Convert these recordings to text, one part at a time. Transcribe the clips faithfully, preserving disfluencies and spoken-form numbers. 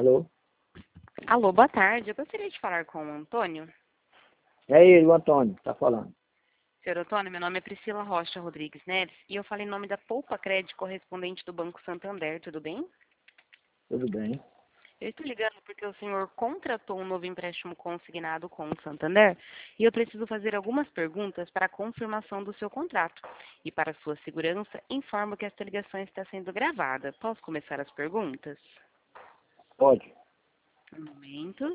Alô? Alô, boa tarde. Eu gostaria de falar com o Antônio. É ele, o Antônio, tá falando. Senhor Antônio, meu nome é Priscila Rocha Rodrigues Neves e eu falo em nome da Poupa Crédito correspondente do Banco Santander, tudo bem? Tudo bem? Eu estou ligando porque o senhor contratou um novo empréstimo consignado com o Santander e eu preciso fazer algumas perguntas para a confirmação do seu contrato. E para sua segurança, informo que esta ligação está sendo gravada. Posso começar as perguntas? Pode. Um momento.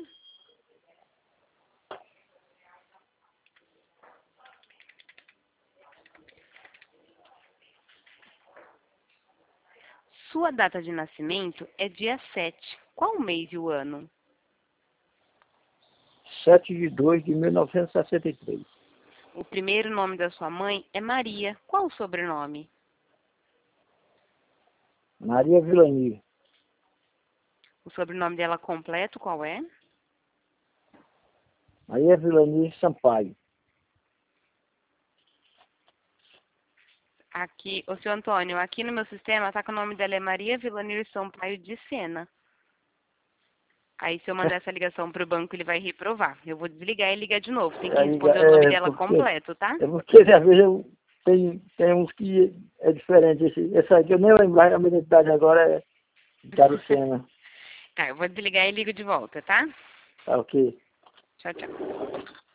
Sua data de nascimento é dia sete. Qual o mês e o ano? sete de dois de mil novecentos e sessenta e três. O primeiro nome da sua mãe é Maria. Qual o sobrenome? Maria Vilani. O sobrenome dela completo qual é? Maria Vilani Sampaio. Aqui, ô senhor Antônio, aqui no meu sistema tá que o nome dela é Maria Vilanir Sampaio de Sena. Aí se eu mandar essa ligação pro banco, ele vai reprovar. Eu vou desligar e ligar de novo. Tem que Aí, responder o nome é, dela porque, completo, tá? é porque às vezes eu, tem, tem uns que é diferente. Esse, esse aqui eu nem lembro, a minha identidade agora é Darucena. Tá, eu vou desligar e ligo de volta, tá? Tá ok. Tchau, tchau.